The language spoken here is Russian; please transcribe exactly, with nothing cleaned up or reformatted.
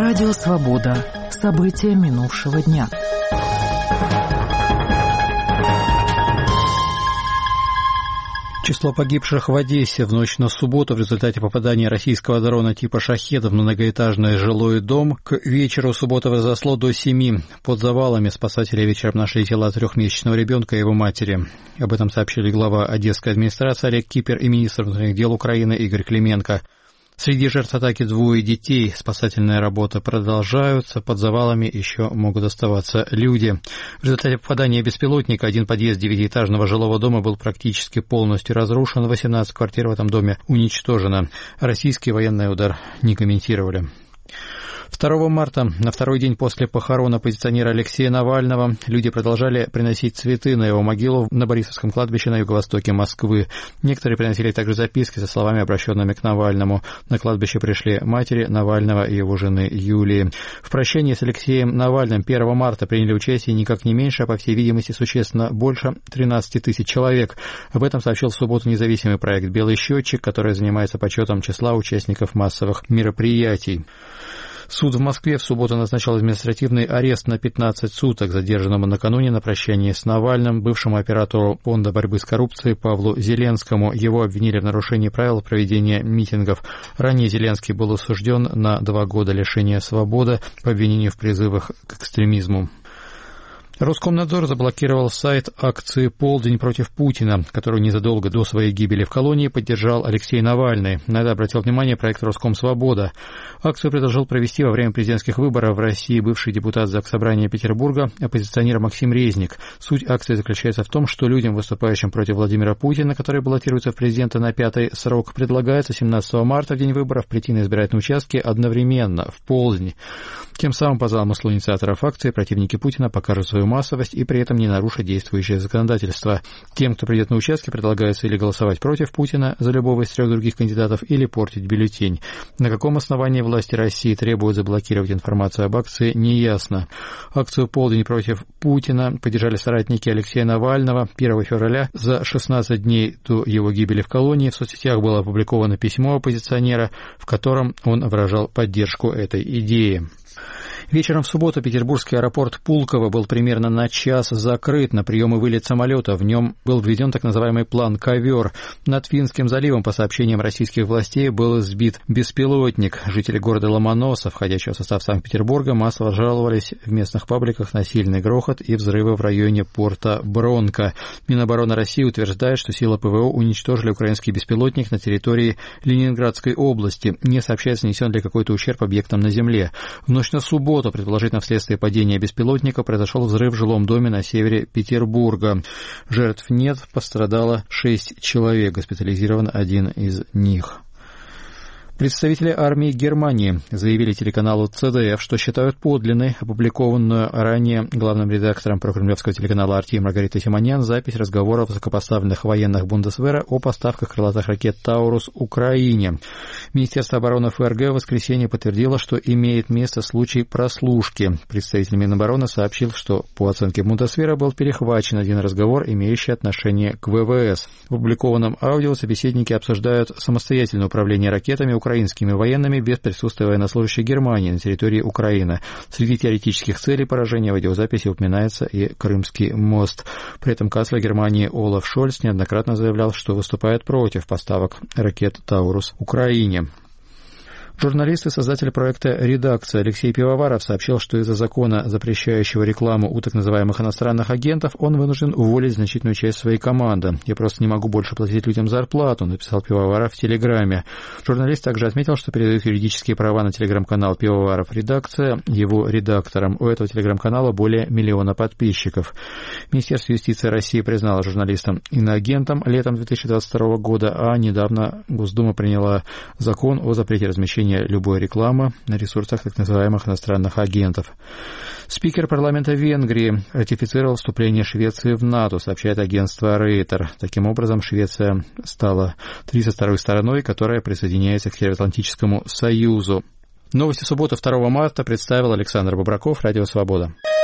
Радио «Свобода». События минувшего дня. Число погибших в Одессе в ночь на субботу в результате попадания российского дрона типа «Шахед» в многоэтажный жилой дом к вечеру субботы возросло до семи. Под завалами спасатели вечером нашли тела трехмесячного ребенка и его матери. Об этом сообщили глава Одесской администрации Олег Кипер и министр внутренних дел Украины Игорь Клименко. Среди жертв атаки двое детей. Спасательная работа продолжается. Под завалами еще могут оставаться люди. В результате попадания беспилотника один подъезд девятиэтажного жилого дома был практически полностью разрушен. восемнадцать квартир в этом доме уничтожено. Российский военный удар не комментировали. второго марта, на второй день после похорон оппозиционера Алексея Навального, люди продолжали приносить цветы на его могилу на Борисовском кладбище на юго-востоке Москвы. Некоторые приносили также записки со словами, обращенными к Навальному. На кладбище пришли матери Навального и его жены Юлии. В прощании с Алексеем Навальным первого марта приняли участие никак не меньше, а по всей видимости существенно больше тринадцать тысяч человек. Об этом сообщил в субботу независимый проект «Белый счетчик», который занимается подсчетом числа участников массовых мероприятий. Суд в Москве в субботу назначил административный арест на пятнадцать суток задержанному накануне на прощании с Навальным, бывшему оператору Фонда борьбы с коррупцией Павлу Зеленскому. Его обвинили в нарушении правил проведения митингов. Ранее Зеленский был осужден на два года лишения свободы по обвинению в призывах к экстремизму. Роскомнадзор заблокировал сайт акции «Полдень против Путина», которую незадолго до своей гибели в колонии поддержал Алексей Навальный. На это обратил внимание проект «Роскомсвобода». Акцию предложил провести во время президентских выборов в России бывший депутат Заксобрания Петербурга, оппозиционер Максим Резник. Суть акции заключается в том, что людям, выступающим против Владимира Путина, который баллотируется в президенты на пятый срок, предлагается семнадцатого марта, в день выборов, прийти на избирательные участки одновременно, в полдень. Тем самым, по замыслу инициаторов акции, противники Путина покажут свою массовость и при этом не нарушить действующее законодательство. Тем, кто придет на участки, предлагается или голосовать против Путина за любого из трех других кандидатов, или портить бюллетень. На каком основании власти России требуют заблокировать информацию об акции, неясно. Акцию «Полдень против Путина» поддержали соратники Алексея Навального. первого февраля, за шестнадцать дней до его гибели в колонии, в соцсетях было опубликовано письмо оппозиционера, в котором он выражал поддержку этой идеи. Вечером в субботу петербургский аэропорт Пулково был примерно на час закрыт на прием и вылет самолета. В нем был введен так называемый план «Ковер». Над Финским заливом, по сообщениям российских властей, был сбит беспилотник. Жители города Ломоносов, входящего в состав Санкт-Петербурга, массово жаловались в местных пабликах на сильный грохот и взрывы в районе порта Бронко. Минобороны России утверждает, что силы ПВО уничтожили украинский беспилотник на территории Ленинградской области. Не сообщается, нанесен ли какой-то ущерб объектам на земле. В ночь на субботу, предположительно вследствие падения беспилотника, произошел взрыв в жилом доме на севере Петербурга. Жертв нет, пострадало шесть человек, госпитализирован один из них. Представители армии Германии заявили телеканалу Цэ Дэ Эф, что считают подлинной опубликованную ранее главным редактором прокремлевского телеканала «Арти» Маргаритой Симонян запись разговоров высокопоставленных военных Бундесвера о поставках крылатых ракет «Таурус» Украине. Министерство обороны Эф Эр Гэ в воскресенье подтвердило, что имеет место случай прослушки. Представитель Минобороны сообщил, что по оценке Бундесвера был перехвачен один разговор, имеющий отношение к вэ вэ эс. В опубликованном аудио собеседники обсуждают самостоятельное управление ракетами украинскими военными без присутствия военнослужащих Германии на территории Украины. Среди теоретических целей поражения в аудиозаписи упоминается и Крымский мост. При этом канцлер Германии Олаф Шольц неоднократно заявлял, что выступает против поставок ракет «Таурус» Украине. Журналист и создатель проекта «Редакция» Алексей Пивоваров сообщил, что из-за закона, запрещающего рекламу у так называемых иностранных агентов, он вынужден уволить значительную часть своей команды. «Я просто не могу больше платить людям зарплату», написал Пивоваров в Телеграме. Журналист также отметил, что передает юридические права на телеграм-канал «Пивоваров Редакция» его редакторам. У этого телеграм-канала более миллиона подписчиков. Министерство юстиции России признало журналистам иноагентом летом две тысячи двадцать второго года, а недавно Госдума приняла закон о запрете размещения любой рекламы на ресурсах так называемых иностранных агентов. Спикер парламента Венгрии ратифицировал вступление Швеции в НАТО, сообщает агентство Рейтер. Таким образом, Швеция стала тридцать второй стороной, которая присоединяется к Североатлантическому союзу. Новости субботы второго марта представил Александр Бобраков, Радио «Свобода».